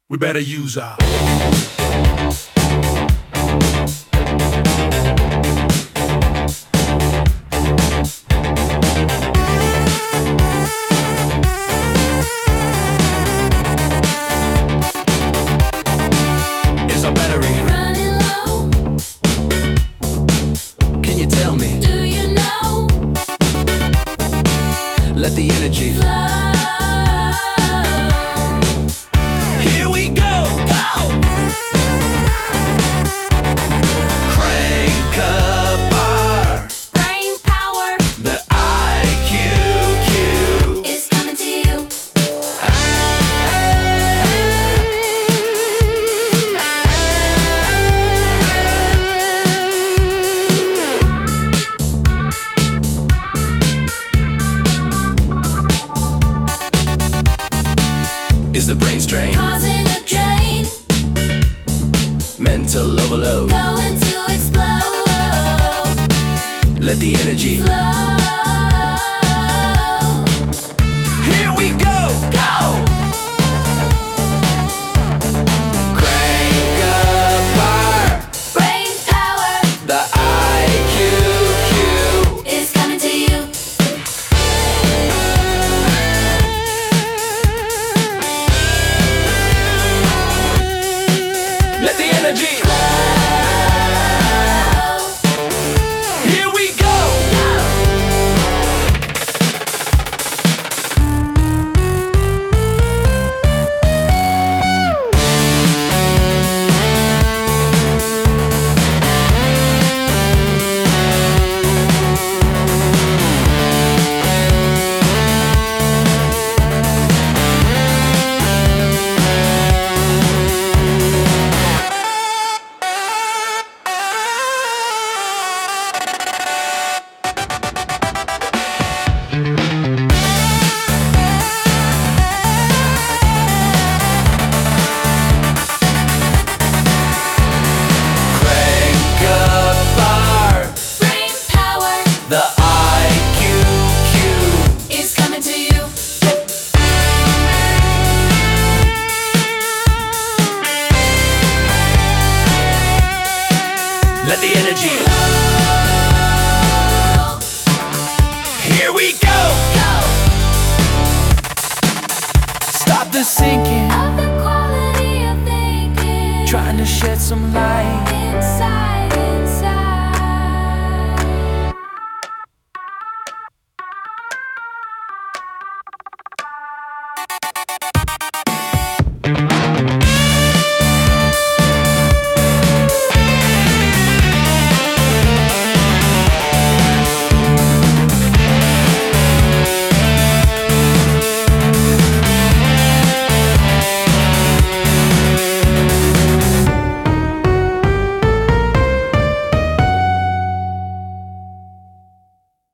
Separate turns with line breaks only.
We better use our Is our battery
running low?
Can you tell me?
Do you know?
Let the energy
Flow.
Here we go! Go! Crank up our
Brain power
the IQQ.
is coming to you.
Is the brain strain?
Causing a drain,
Mental overload.
going to explode.
Let the energy
Flow.
Here we go! Go! Crank up our
Brain power
the IQQ.
is coming to you.
Let the energy
Flow.
Here we go! Crank up our
Brain power
the IQQ.
is coming to you.
Let the energy Here we go!
Go.
Stop the sinking,
Of the quality of thinking
trying to shed some light.
inside.